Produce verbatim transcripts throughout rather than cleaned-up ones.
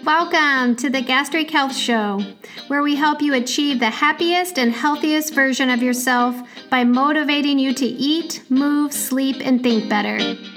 Welcome to the Gastric Health Show, where we help you achieve the happiest and healthiest version of yourself by motivating you to eat, move, sleep, and think better.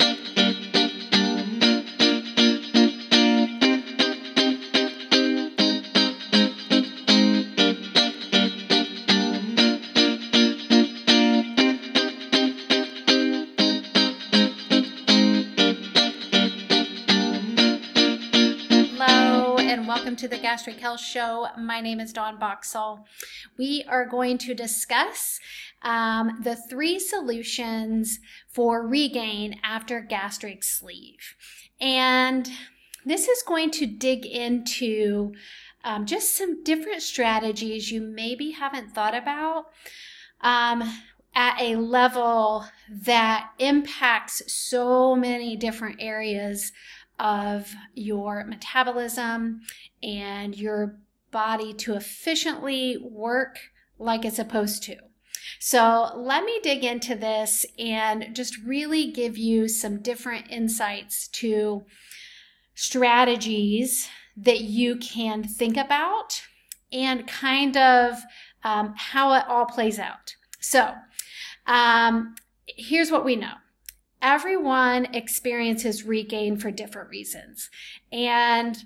Welcome to the Gastric Health Show. My name is Dawn Boxall. We are going to discuss um, the three solutions for regain after gastric sleeve. And this is going to dig into um, just some different strategies you maybe haven't thought about um, at a level that impacts so many different areas of your metabolism and your body to efficiently work like it's supposed to. So let me dig into this and just really give you some different insights to strategies that you can think about and kind of um, how it all plays out. So um, here's what we know. Everyone experiences regain for different reasons, and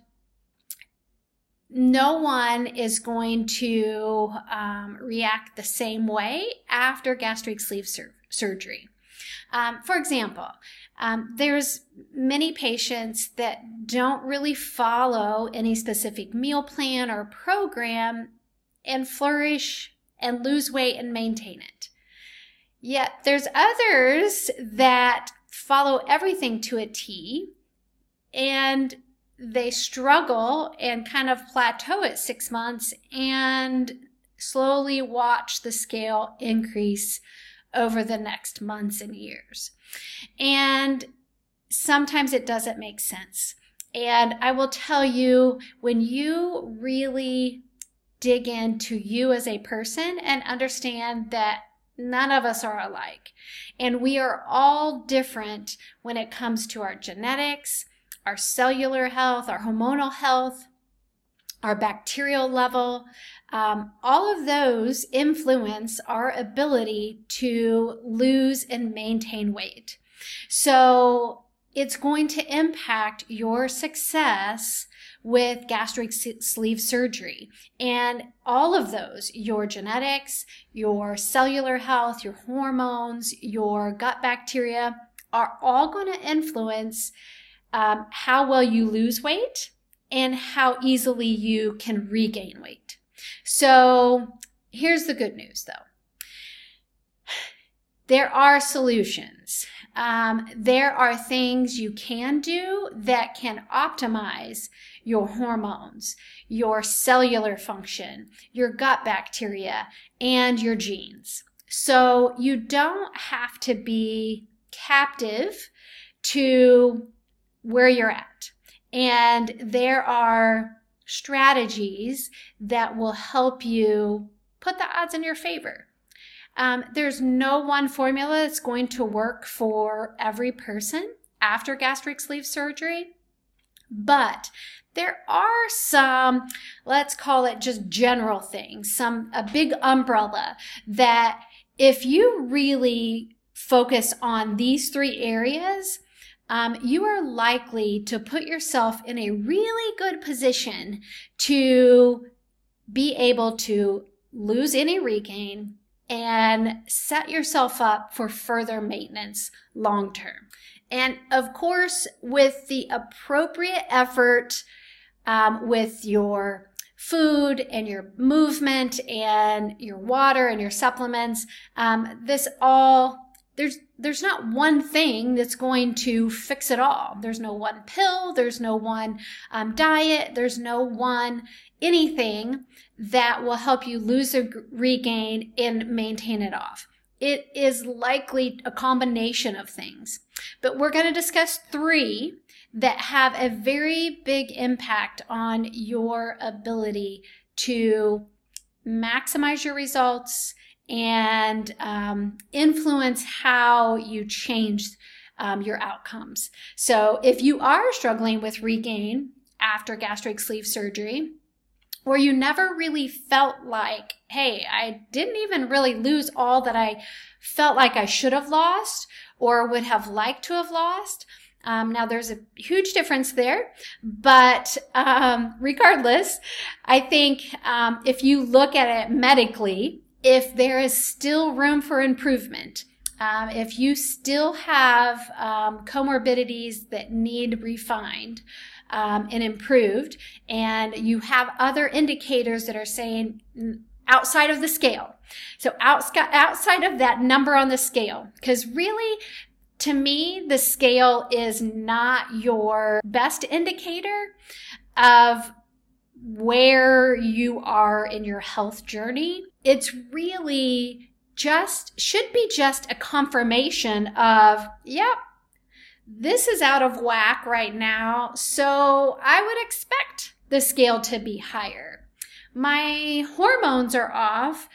no one is going to um, react the same way after gastric sleeve sur- surgery. Um, for example, um, there's many patients that don't really follow any specific meal plan or program and flourish and lose weight and maintain it. Yet there's others that follow everything to a T and they struggle and kind of plateau at six months and slowly watch the scale increase over the next months and years. And sometimes it doesn't make sense. And I will tell you, when you really dig into you as a person and understand that none of us are alike, and we are all different when it comes to our genetics, our cellular health, our hormonal health, our bacterial level. Um, all of those influence our ability to lose and maintain weight. So it's going to impact your success with gastric sleeve surgery. And all of those, your genetics, your cellular health, your hormones, your gut bacteria, are all going to influence um, how well you lose weight and how easily you can regain weight. So here's the good news, though. There are solutions. Um, there are things you can do that can optimize your hormones, your cellular function, your gut bacteria, and your genes. So you don't have to be captive to where you're at. And there are strategies that will help you put the odds in your favor. Um, there's no one formula that's going to work for every person after gastric sleeve surgery, but there are some, let's call it just general things, some a big umbrella that if you really focus on these three areas, um, you are likely to put yourself in a really good position to be able to lose any regain and set yourself up for further maintenance long term. And of course, with the appropriate effort, um, with your food and your movement and your water and your supplements, um, this all, there's there's not one thing that's going to fix it all. There's no one pill, there's no one um, diet, there's no one anything that will help you lose or regain and maintain it off. It is likely a combination of things, but we're going to discuss three that have a very big impact on your ability to maximize your results and um, influence how you change um, your outcomes. So if you are struggling with regain after gastric sleeve surgery, or you never really felt like, hey, I didn't even really lose all that I felt like I should have lost or would have liked to have lost. Um, now, there's a huge difference there, but um, regardless, I think um, if you look at it medically, if there is still room for improvement, um, if you still have um, comorbidities that need refined um, and improved, and you have other indicators that are saying outside of the scale, so outside outside of that number on the scale, because really, to me, the scale is not your best indicator of where you are in your health journey. It's really just, should be just a confirmation of, yep, this is out of whack right now, so I would expect the scale to be higher. My hormones are off,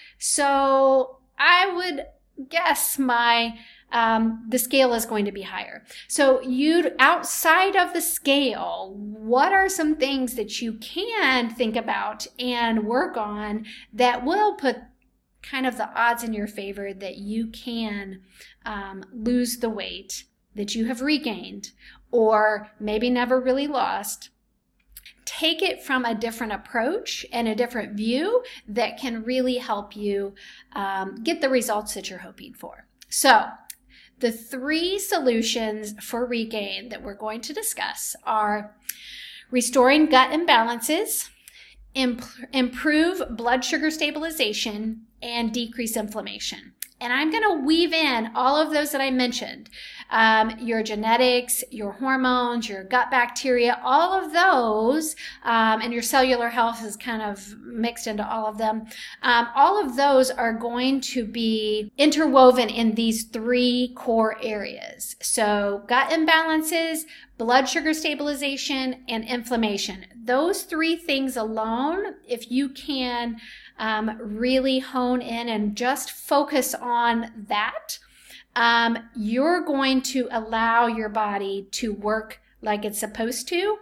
so I would guess my Um, the scale is going to be higher. So you, outside of the scale, what are some things that you can think about and work on that will put kind of the odds in your favor that you can um, lose the weight that you have regained or maybe never really lost? Take it from a different approach and a different view that can really help you um, get the results that you're hoping for. So, the three solutions for regain that we're going to discuss are restoring gut imbalances, imp- improve blood sugar stabilization, and decrease inflammation. And I'm going to weave in all of those that I mentioned, um, your genetics, your hormones, your gut bacteria, all of those, um, and your cellular health is kind of mixed into all of them. Um, all of those are going to be interwoven in these three core areas. So gut imbalances, blood sugar stabilization, and inflammation. Those three things alone, if you can Um, really hone in and just focus on that, um, you're going to allow your body to work like it's supposed to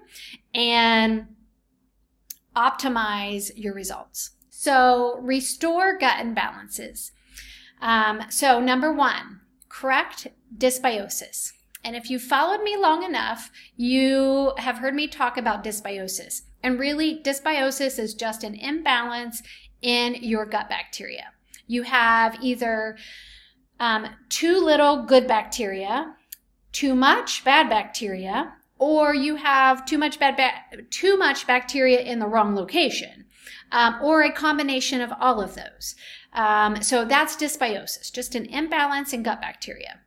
and optimize your results. So restore gut imbalances. Um, so number one, correct dysbiosis. And if you followed me long enough, you have heard me talk about dysbiosis. And really, dysbiosis is just an imbalance in your gut bacteria. You have either um, too little good bacteria, too much bad bacteria, or you have too much bad ba- too much bacteria in the wrong location, um, or a combination of all of those. Um, so that's dysbiosis, just an imbalance in gut bacteria.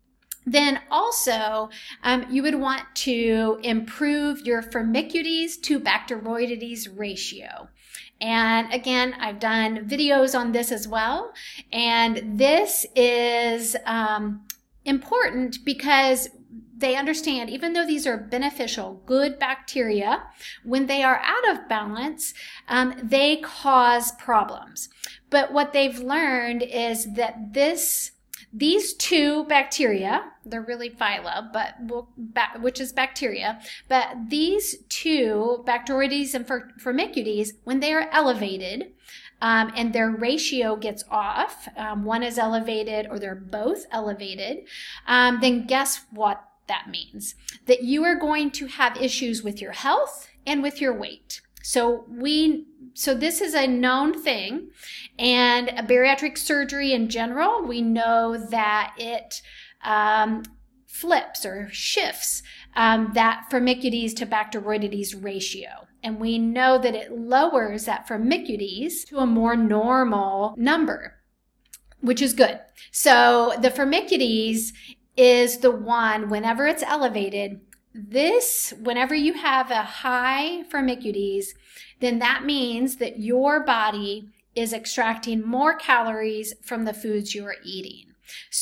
Then also, um, you would want to improve your Firmicutes to Bacteroidetes ratio. And again, I've done videos on this as well. And this is um, important because they understand, even though these are beneficial, good bacteria, when they are out of balance, um, they cause problems. But what they've learned is that this These two bacteria, they're really phyla, but we'll, which is bacteria, but these two, Bacteroides and Firmicutes, when they are elevated um, and their ratio gets off, um, one is elevated or they're both elevated, um, then guess what that means? That you are going to have issues with your health and with your weight. So we, so this is a known thing, and a bariatric surgery in general, we know that it um, flips or shifts um, that Firmicutes to Bacteroidetes ratio. And we know that it lowers that Firmicutes to a more normal number, which is good. So the Firmicutes is the one, whenever it's elevated, this, whenever you have a high Firmicutes, then that means that your body is extracting more calories from the foods you are eating.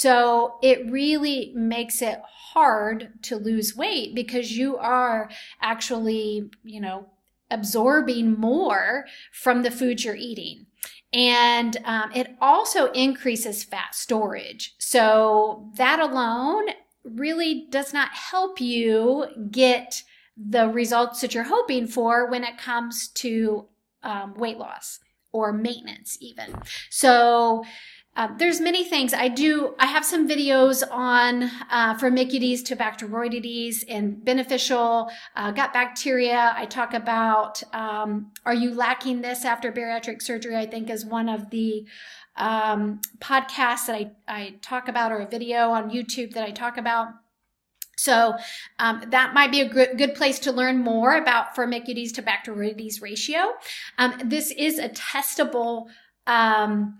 So it really makes it hard to lose weight because you are actually, you know, absorbing more from the foods you're eating. And um, it also increases fat storage. So that alone really does not help you get the results that you're hoping for when it comes to um, weight loss or maintenance even. So Uh, there's many things I do. I have some videos on uh, Firmicutes to Bacteroidetes and beneficial uh, gut bacteria. I talk about, um, are you lacking this after bariatric surgery? I think is one of the um, podcasts that I, I talk about, or a video on YouTube that I talk about. So um, that might be a good, good place to learn more about Firmicutes to Bacteroidetes ratio. Um, this is a testable um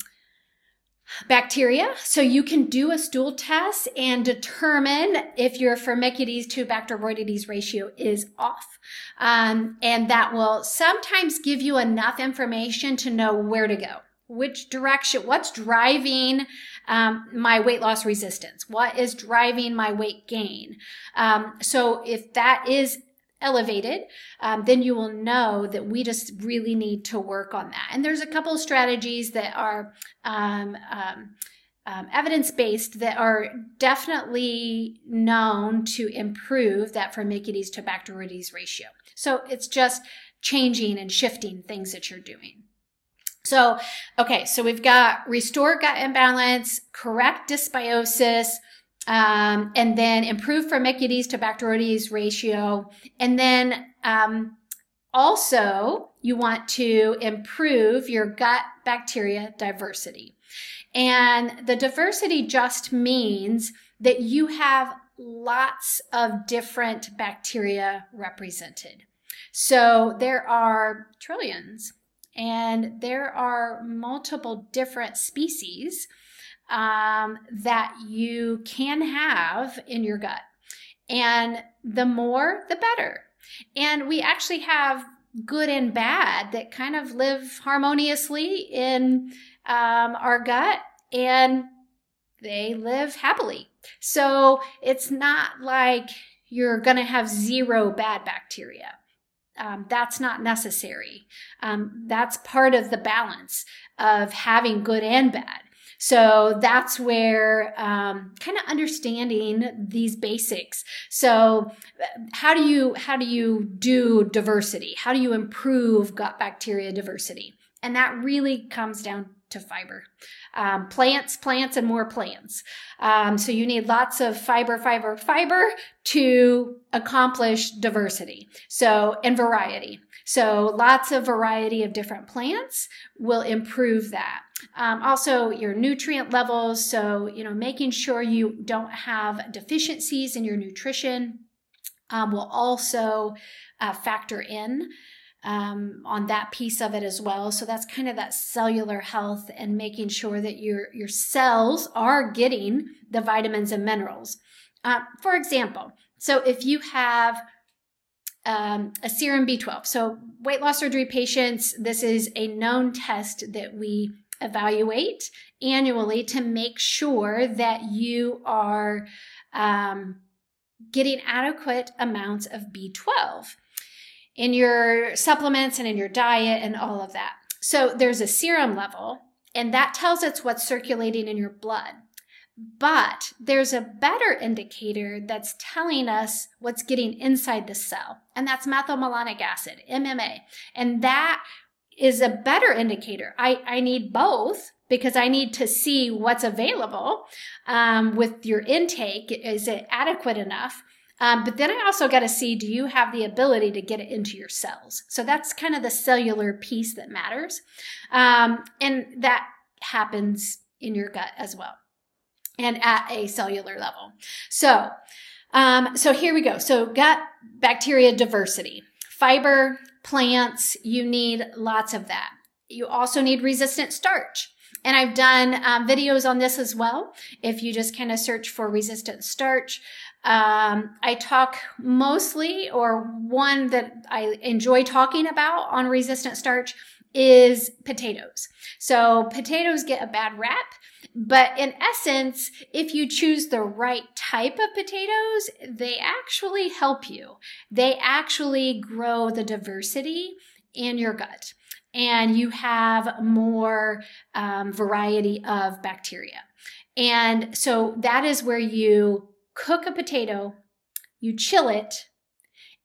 bacteria. So you can do a stool test and determine if your Firmicutes to Bacteroidetes ratio is off. Um, and that will sometimes give you enough information to know where to go, which direction, what's driving um, my weight loss resistance, what is driving my weight gain. Um, so if that is elevated, um, then you will know that we just really need to work on that. And there's a couple of strategies that are um, um, um, evidence-based that are definitely known to improve that Firmicutes to Bacteroidetes ratio. So it's just changing and shifting things that you're doing. So, okay, so we've got restore gut imbalance, correct dysbiosis, Um, and then improve Firmicutes to Bacteroidetes ratio. And then um, also you want to improve your gut bacteria diversity. And the diversity just means that you have lots of different bacteria represented. So there are trillions, and there are multiple different species Um, that you can have in your gut. And the more, the better. And we actually have good and bad that kind of live harmoniously in um, our gut, and they live happily. So it's not like you're going to have zero bad bacteria. Um, that's not necessary. Um, that's part of the balance of having good and bad. So that's where um, kind of understanding these basics. So how do you how do you do diversity? How do you improve gut bacteria diversity? And that really comes down to fiber. Um, plants, plants, and more plants. Um, so you need lots of fiber, fiber, fiber to accomplish diversity. So, and variety. So lots of variety of different plants will improve that. Um, also your nutrient levels. So, you know, making sure you don't have deficiencies in your nutrition um, will also uh, factor in Um, on that piece of it as well. So that's kind of that cellular health and making sure that your, your cells are getting the vitamins and minerals. Uh, for example, so if you have um, a serum B twelve, so weight loss surgery patients, this is a known test that we evaluate annually to make sure that you are um, getting adequate amounts of B twelve. In your supplements and in your diet and all of that. So there's a serum level, and that tells us what's circulating in your blood. But there's a better indicator that's telling us what's getting inside the cell, and that's methylmalonic acid, M M A. And that is a better indicator. I, I need both because I need to see what's available um, with your intake. Is it adequate enough? Um, but then I also got to see, do you have the ability to get it into your cells? So that's kind of the cellular piece that matters. Um, and that happens in your gut as well and at a cellular level. So, um, so here we go. So gut bacteria diversity, fiber, plants, you need lots of that. You also need resistant starch. And I've done um, videos on this as well. If you just kind of search for resistant starch, Um, I talk mostly, or one that I enjoy talking about on resistant starch is potatoes. So potatoes get a bad rap, but in essence, if you choose the right type of potatoes, they actually help you. They actually grow the diversity in your gut, and you have more um, variety of bacteria. And so that is where you cook a potato, you chill it,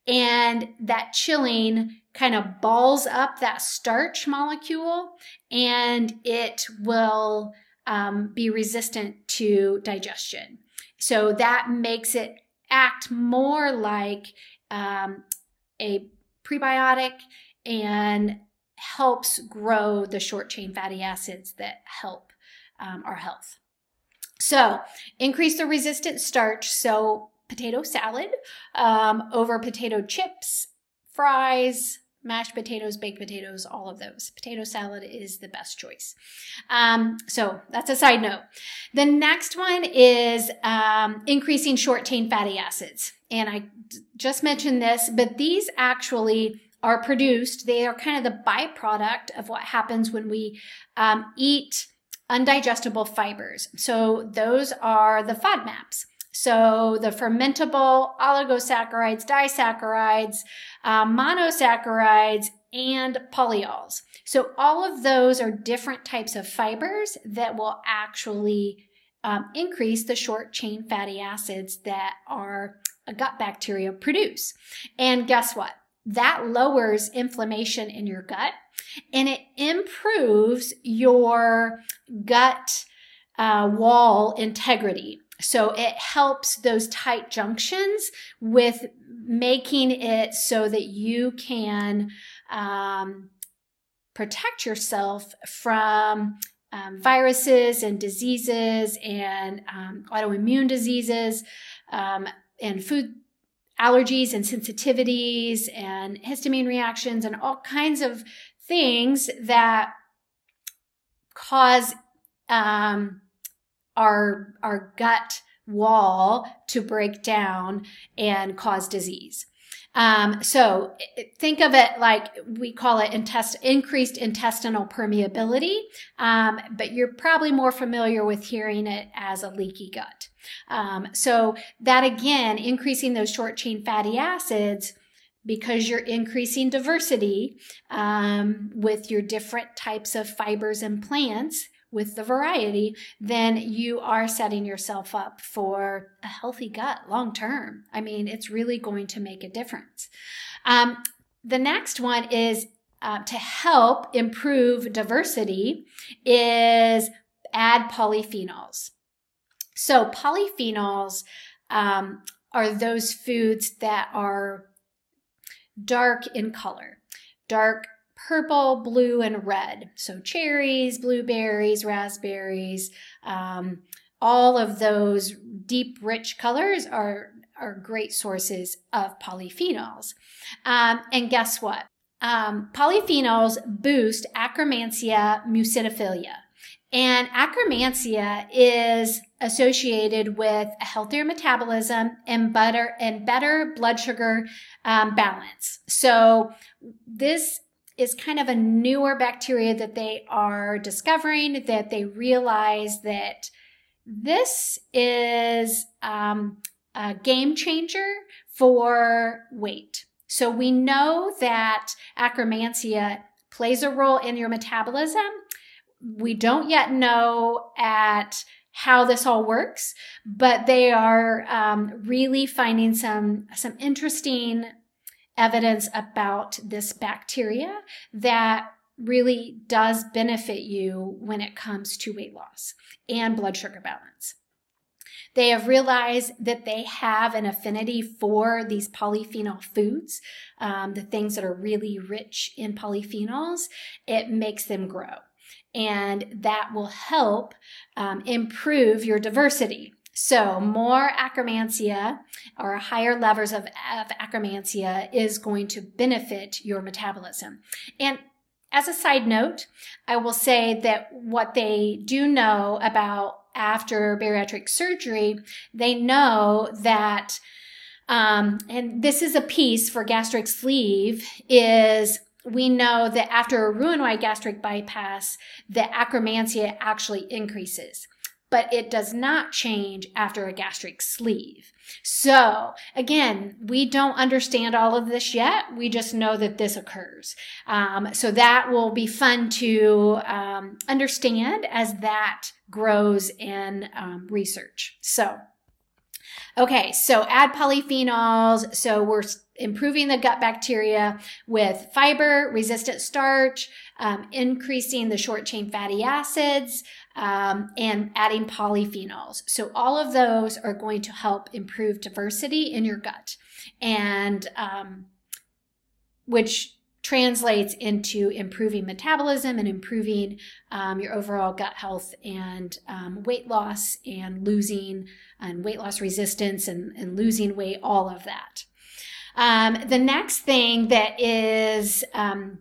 And that chilling kind of balls up that starch molecule, and it will um, be resistant to digestion. So that makes it act more like um, a prebiotic and helps grow the short chain fatty acids that help um, our health. So increase the resistant starch. So potato salad um, over potato chips, fries, mashed potatoes, baked potatoes, all of those. Potato salad is the best choice. Um, so that's a side note. The next one is um, increasing short chain fatty acids. And I just mentioned this, but these actually are produced. They are kind of the byproduct of what happens when we um, eat undigestible fibers. So those are the FODMAPs. So the fermentable oligosaccharides, disaccharides, um, monosaccharides, and polyols. So all of those are different types of fibers that will actually um, increase the short chain fatty acids that our gut bacteria produce. And guess what? That lowers inflammation in your gut, and it improves your gut uh, wall integrity. So it helps those tight junctions with making it so that you can um, protect yourself from um, viruses and diseases and um, autoimmune diseases um, and food allergies and sensitivities and histamine reactions and all kinds of things that cause um, our, our gut wall to break down and cause disease. Um, so think of it like we call it intest- increased intestinal permeability, um, but you're probably more familiar with hearing it as a leaky gut. Um, so that again, increasing those short chain fatty acids, because you're increasing diversity um, with your different types of fibers and plants, with the variety, then you are setting yourself up for a healthy gut long term. I mean, it's really going to make a difference. Um, the next one is uh, to help improve diversity is add polyphenols. So polyphenols um, are those foods that are dark in color, dark purple, blue, and red. So cherries, blueberries, raspberries, um, all of those deep, rich colors are, are great sources of polyphenols. Um, and guess what? Um, polyphenols boost Akkermansia muciniphila. And Akkermansia is associated with a healthier metabolism and better, and better blood sugar um, balance. So this is kind of a newer bacteria that they are discovering, that they realize that this is um, a game changer for weight. So we know that Akkermansia plays a role in your metabolism. We don't yet know at how this all works, but they are um, really finding some, some interesting evidence about this bacteria that really does benefit you when it comes to weight loss and blood sugar balance. They have realized that they have an affinity for these polyphenol foods, um, the things that are really rich in polyphenols. It makes them grow, and that will help um, improve your diversity. So more Akkermansia or higher levels of, of Akkermansia is going to benefit your metabolism. And as a side note, I will say that what they do know about after bariatric surgery, they know that, um, and this is a piece for gastric sleeve, is we know that after a Roux-en-Y gastric bypass, the Akkermansia actually increases, but it does not change after a gastric sleeve. So again, we don't understand all of this yet. We just know that this occurs. Um, so that will be fun to um, understand as that grows in um, research. So, okay, so add polyphenols. So we're improving the gut bacteria with fiber, resistant starch, um, increasing the short chain fatty acids, um, and adding polyphenols. So all of those are going to help improve diversity in your gut, and um, which translates into improving metabolism and improving um, your overall gut health and um, weight loss and losing and weight loss resistance and, and losing weight, all of that. Um, the next thing that is um,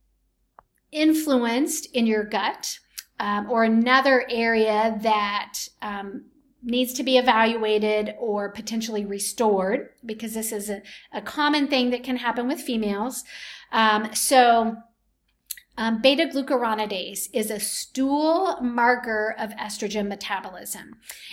influenced in your gut, um, or another area that um, needs to be evaluated or potentially restored, because this is a, a common thing that can happen with females. Um, so um, beta-glucuronidase is a stool marker of estrogen metabolism.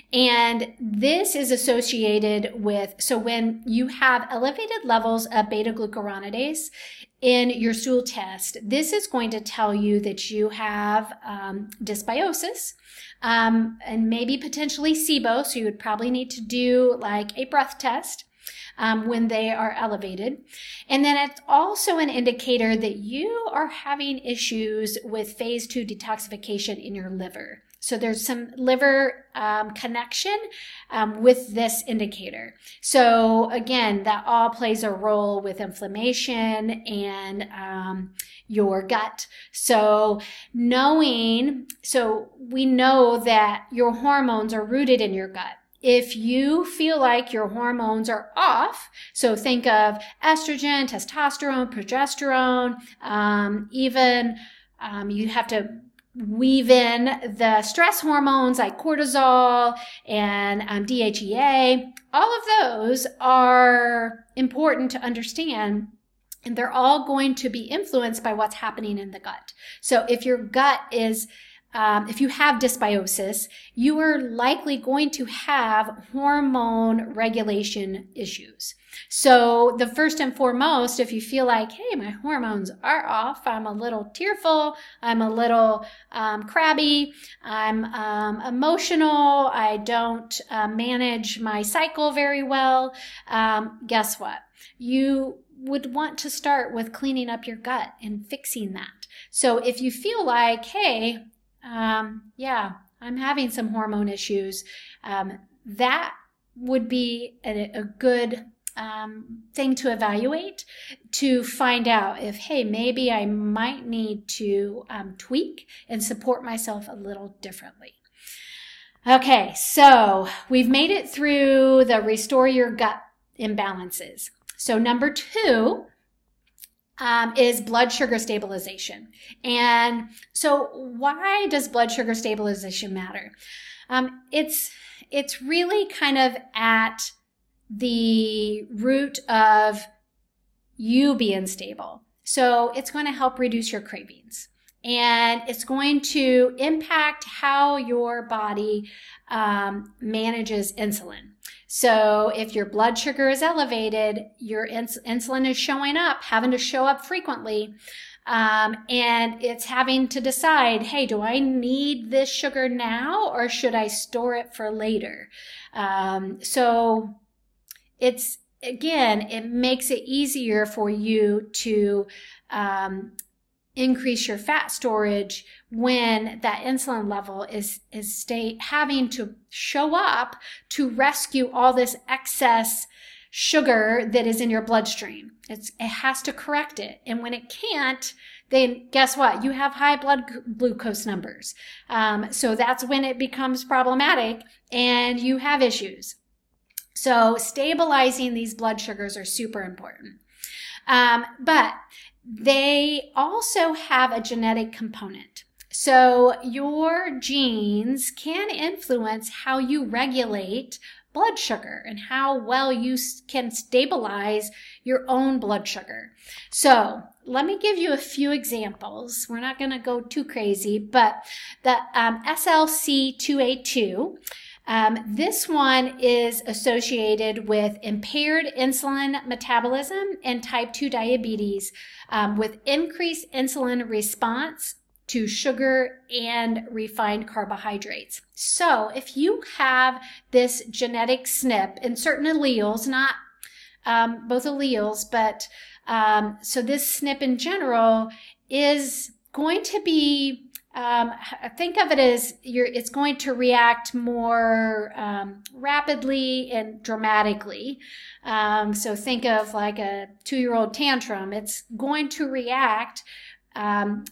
And this is associated with, so when you have elevated levels of beta-glucuronidase in your stool test, this is going to tell you that you have um, dysbiosis, um, and maybe potentially S I B O, so you would probably need to do like a breath test Um, when they are elevated. And then it's also an indicator that you are having issues with phase two detoxification in your liver. So there's some liver um, connection um, with this indicator. So again, that all plays a role with inflammation and um, your gut. So knowing, so we know that your hormones are rooted in your gut. If you feel like your hormones are off, so think of estrogen, testosterone, progesterone, um, even um, you have to weave in the stress hormones like cortisol and um, D H E A. All of those are important to understand, and they're all going to be influenced by what's happening in the gut. So if your gut is Um, if you have dysbiosis, you are likely going to have hormone regulation issues. So the first and foremost, if you feel like, hey, my hormones are off, I'm a little tearful, I'm a little um, crabby, I'm um, emotional, I don't uh, manage my cycle very well, um, guess what? You would want to start with cleaning up your gut and fixing that. So if you feel like, hey, Um, yeah, I'm having some hormone issues, um, that would be a, a good um, thing to evaluate to find out if, hey, maybe I might need to um, tweak and support myself a little differently. Okay, so we've made it through the restore your gut imbalances. So number two Um, is blood sugar stabilization. And so why does blood sugar stabilization matter? Um, it's, it's really kind of at the root of you being stable. So it's going to help reduce your cravings, and it's going to impact how your body um, manages insulin. So if your blood sugar is elevated, your ins- insulin is showing up, having to show up frequently, um, and it's having to decide, hey, do I need this sugar now or should I store it for later? Um, so it's, again, it makes it easier for you to um, increase your fat storage when that insulin level is is stay having to show up to rescue all this excess sugar that is in your bloodstream. It's it has to correct it, and when it can't, then guess what? You have high blood glucose numbers. Um, so that's when it becomes problematic, and you have issues. So stabilizing these blood sugars are super important, um, but they also have a genetic component. So your genes can influence how you regulate blood sugar and how well you can stabilize your own blood sugar. So let me give you a few examples. We're not going to go too crazy, but the um, S L C two A two, Um, this one is associated with impaired insulin metabolism and type two diabetes, um, with increased insulin response to sugar and refined carbohydrates. So if you have this genetic S N P in certain alleles, not um, both alleles, but um, so this S N P in general is going to be, um, think of it as you're, it's going to react more um, rapidly and dramatically. Um, so think of like a two-year-old tantrum. It's going to react um,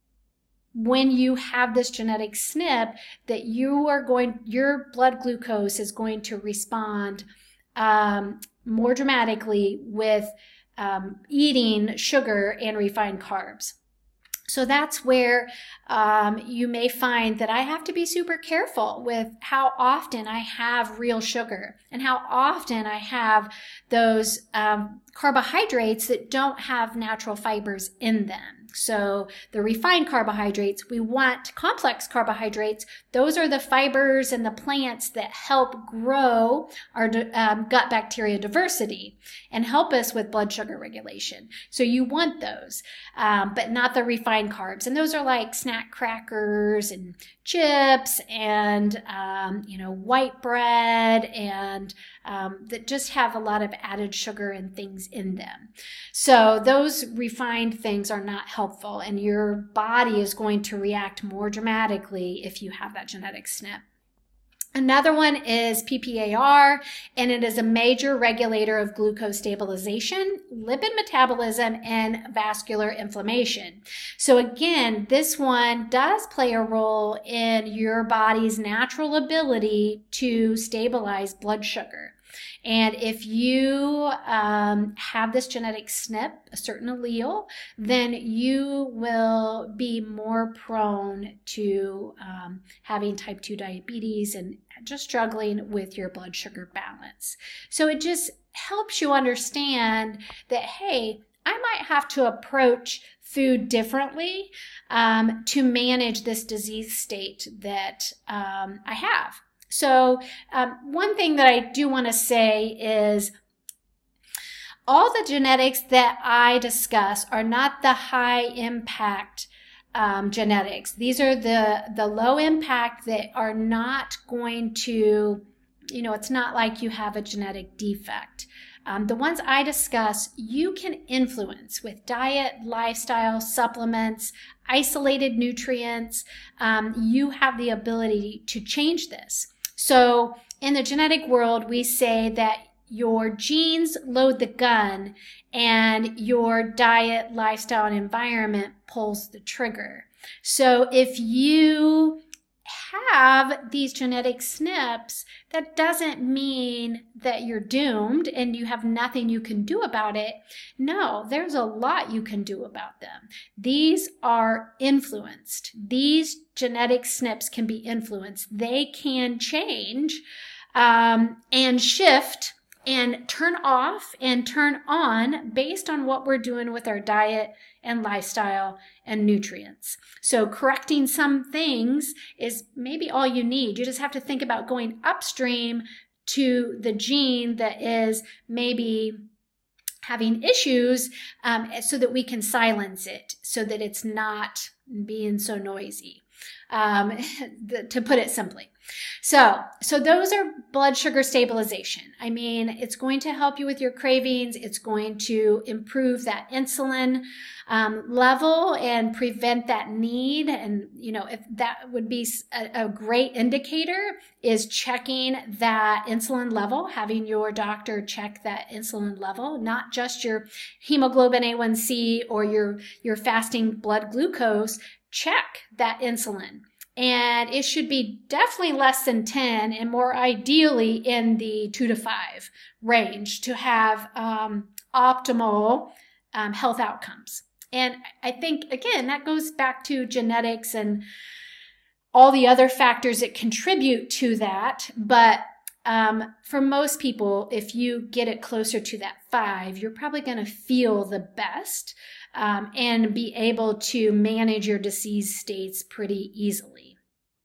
when you have this genetic S N P, that you are going, your blood glucose is going to respond um, more dramatically with um, eating sugar and refined carbs. So that's where um, you may find that I have to be super careful with how often I have real sugar and how often I have those um, carbohydrates that don't have natural fibers in them. So the refined carbohydrates, we want complex carbohydrates. Those are the fibers and the plants that help grow our um, gut bacteria diversity and help us with blood sugar regulation. So you want those, um, but not the refined carbs. And those are like snack crackers and chips and, um, you know, white bread and um, that just have a lot of added sugar and things in them. So those refined things are not helpful, and your body is going to react more dramatically if you have that genetic S N P. Another one is P P A R, and it is a major regulator of glucose stabilization, lipid metabolism, and vascular inflammation. So again, this one does play a role in your body's natural ability to stabilize blood sugar. And if you um, have this genetic S N P, a certain allele, then you will be more prone to um, having type two diabetes and just struggling with your blood sugar balance. So it just helps you understand that, hey, I might have to approach food differently um, to manage this disease state that um, I have. So um, one thing that I do want to say is all the genetics that I discuss are not the high impact um, genetics. These are the, the low impact that are not going to, you know, it's not like you have a genetic defect. Um, the ones I discuss, you can influence with diet, lifestyle, supplements, isolated nutrients. Um, you have the ability to change this. So in the genetic world, we say that your genes load the gun and your diet, lifestyle, and environment pulls the trigger. So if you have these genetic S N Ps, that doesn't mean that you're doomed and you have nothing you can do about it. No, there's a lot you can do about them. These are influenced. These genetic S N Ps can be influenced. They can change um, and shift and turn off and turn on based on what we're doing with our diet and lifestyle and nutrients. So correcting some things is maybe all you need. You just have to think about going upstream to the gene that is maybe having issues um, so that we can silence it, so that it's not being so noisy, um, the, to put it simply. So, so those are blood sugar stabilization. I mean, it's going to help you with your cravings. It's going to improve that insulin um, level and prevent that need. And, you know, if that would be a, a great indicator is checking that insulin level, having your doctor check that insulin level, not just your hemoglobin A one C or your, your fasting blood glucose. Check that insulin. And it should be definitely less than ten and more ideally in the two to five range to have um, optimal um, health outcomes. And I think, again, that goes back to genetics and all the other factors that contribute to that. But um, for most people, if you get it closer to that five, you're probably going to feel the best um, and be able to manage your disease states pretty easily.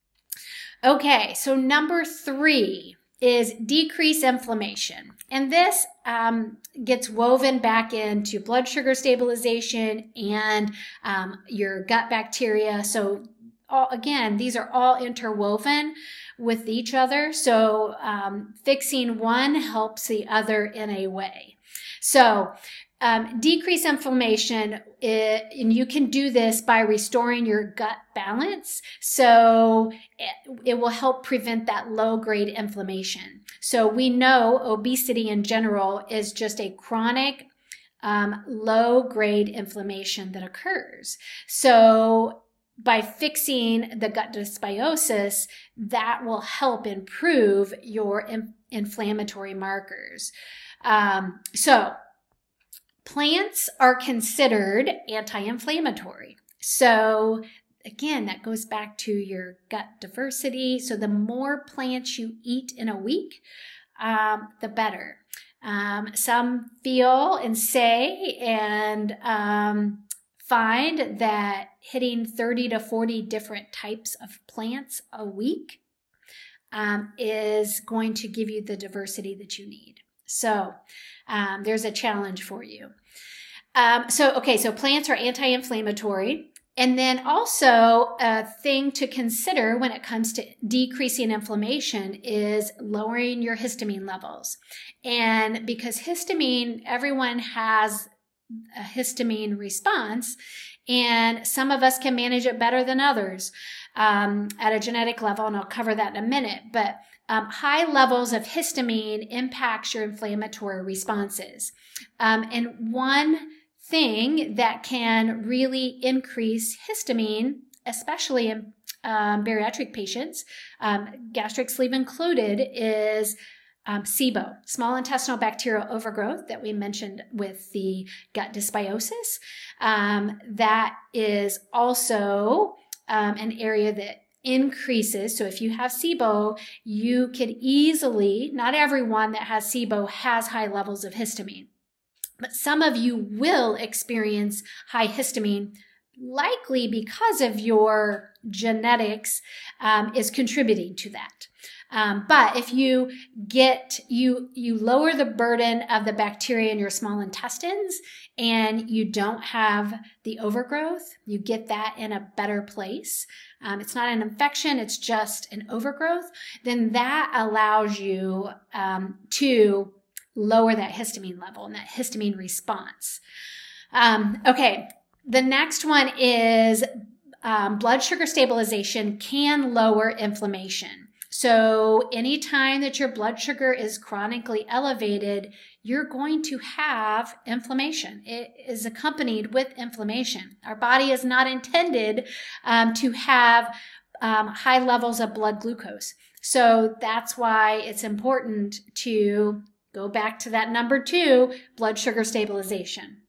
Okay, so number three is decrease inflammation. And this um, gets woven back into blood sugar stabilization and um, your gut bacteria. So all, again, these are all interwoven with each other. So um, fixing one helps the other in a way. So um, decrease inflammation, it, and you can do this by restoring your gut balance. So it, it will help prevent that low-grade inflammation. So we know obesity in general is just a chronic um, low-grade inflammation that occurs. So by fixing the gut dysbiosis, that will help improve your in- inflammatory markers. Um, so plants are considered anti-inflammatory. So again, that goes back to your gut diversity. So the more plants you eat in a week, um, the better. Um, some feel and say and um, find that hitting thirty to forty different types of plants a week um, is going to give you the diversity that you need. So um, there's a challenge for you. Um, so, okay, so plants are anti-inflammatory. And then also a thing to consider when it comes to decreasing inflammation is lowering your histamine levels. And because histamine, everyone has a histamine response, and some of us can manage it better than others um, at a genetic level, and I'll cover that in a minute. But um, high levels of histamine impacts your inflammatory responses. Um, and one thing that can really increase histamine, especially in um, bariatric patients, um, gastric sleeve included, is um, S I B O, small intestinal bacterial overgrowth that we mentioned with the gut dysbiosis. Um, that is also um, an area that increases. So if you have S I B O, you could easily, not everyone that has S I B O has high levels of histamine. But some of you will experience high histamine, likely because of your genetics um, is contributing to that. Um, but if you get, you, you lower the burden of the bacteria in your small intestines and you don't have the overgrowth, you get that in a better place. Um, it's not an infection, it's just an overgrowth. Then that allows you um, to lower that histamine level and that histamine response. Um, okay, the next one is um, blood sugar stabilization can lower inflammation. So anytime that your blood sugar is chronically elevated, you're going to have inflammation. It is accompanied with inflammation. Our body is not intended um, to have um, high levels of blood glucose. So that's why it's important to go back to that number two, blood sugar stabilization.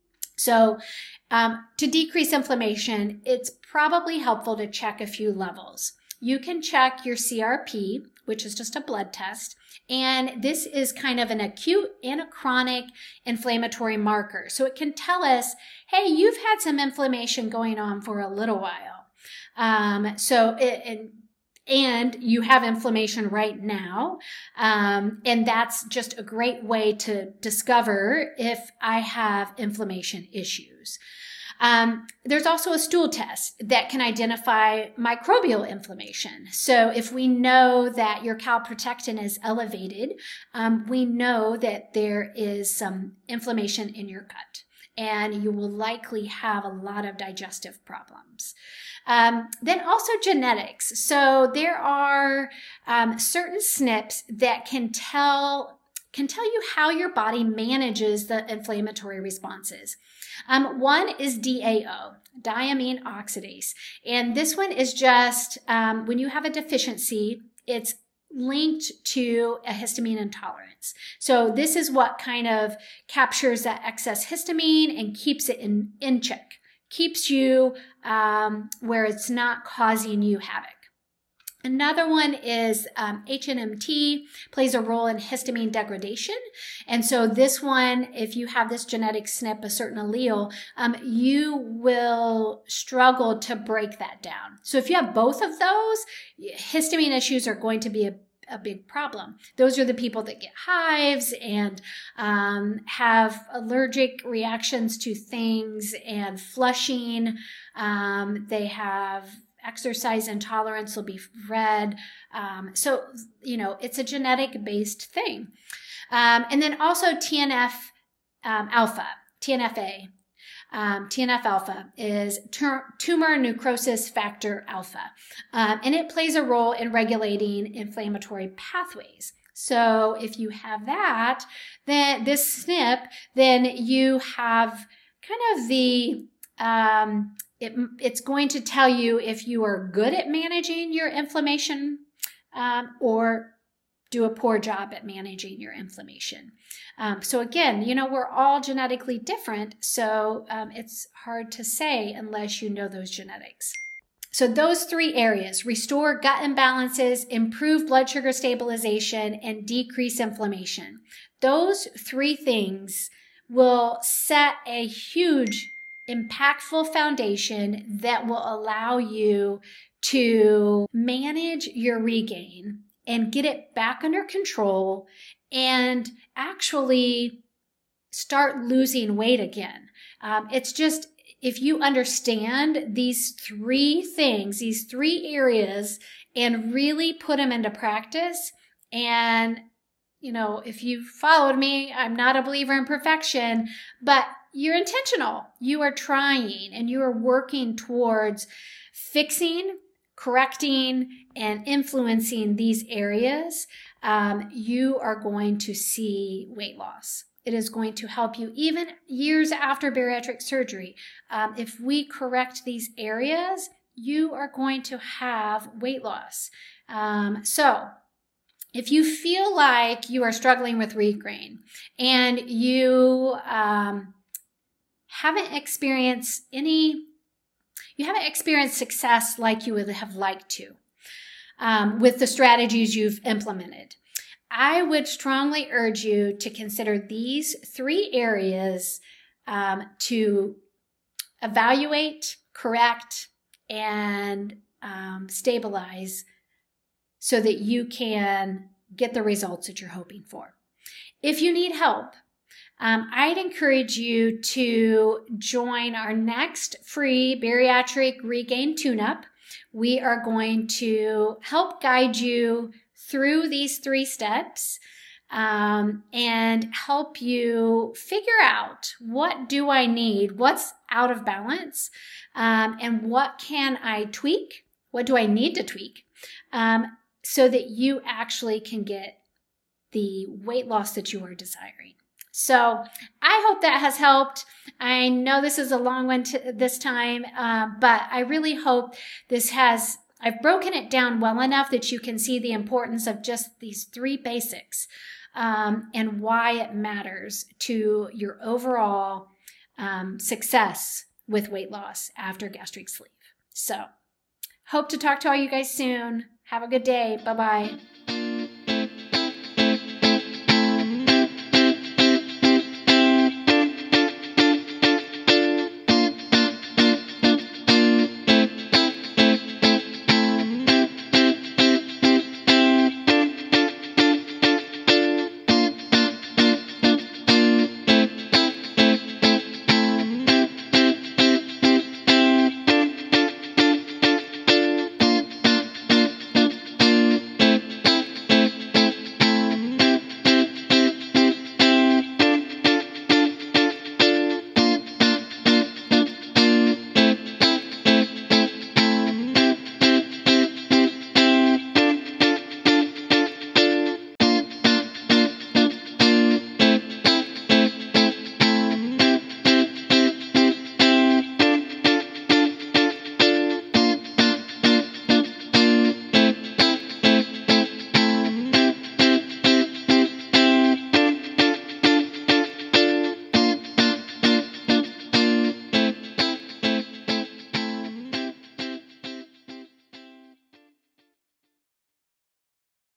So um, to decrease inflammation, it's probably helpful to check a few levels. You can check your C R P, which is just a blood test. And this is kind of an acute and a chronic inflammatory marker. So it can tell us, hey, you've had some inflammation going on for a little while. Um, so it, it And you have inflammation right now. Um, and that's just a great way to discover if I have inflammation issues. Um, there's also a stool test that can identify microbial inflammation. So if we know that your calprotectin is elevated, um, we know that there is some inflammation in your gut, and you will likely have a lot of digestive problems. Um, then also genetics. So there are um, certain S N Ps that can tell can tell you how your body manages the inflammatory responses. Um, one is D A O, diamine oxidase, and this one is just um, when you have a deficiency, it's linked to a histamine intolerance. So this is what kind of captures that excess histamine and keeps it in, in check, keeps you um, where it's not causing you havoc. Another one is um, H N M T plays a role in histamine degradation. And so this one, if you have this genetic S N P, a certain allele, um, you will struggle to break that down. So if you have both of those, histamine issues are going to be a a big problem. Those are the people that get hives and um, have allergic reactions to things and flushing. Um, they have exercise intolerance, will be red. Um, so, you know, it's a genetic based thing. Um, and then also T N F um, alpha, T N F A. Um, T N F alpha is tumor necrosis factor alpha, um, and it plays a role in regulating inflammatory pathways. So if you have that, then this S N P, then you have kind of the, um, it, it's going to tell you if you are good at managing your inflammation um, or do a poor job at managing your inflammation. Um, so again, you know, we're all genetically different, so um, it's hard to say unless you know those genetics. So those three areas, restore gut imbalances, improve blood sugar stabilization, and decrease inflammation. Those three things will set a huge, impactful foundation that will allow you to manage your regain and get it back under control and actually start losing weight again. Um, it's just, if you understand these three things, these three areas, and really put them into practice, and, you know, if you've followed me, I'm not a believer in perfection, but you're intentional. You are trying and you are working towards fixing, correcting, and influencing these areas, um, you are going to see weight loss. It is going to help you even years after bariatric surgery. Um, if we correct these areas, you are going to have weight loss. Um, so if you feel like you are struggling with regain and you um, haven't experienced any, you haven't experienced success like you would have liked to um, with the strategies you've implemented, I would strongly urge you to consider these three areas um, to evaluate, correct, and um, stabilize so that you can get the results that you're hoping for. If you need help, um, I'd encourage you to join our next free bariatric regain tune-up. We are going to help guide you through these three steps um, and help you figure out, what do I need, what's out of balance, um, and what can I tweak, what do I need to tweak, um, so that you actually can get the weight loss that you are desiring. So I hope that has helped. I know this is a long one to this time, uh, but I really hope this has, I've broken it down well enough that you can see the importance of just these three basics um, and why it matters to your overall um, success with weight loss after gastric sleeve. So hope to talk to all you guys soon. Have a good day. Bye-bye.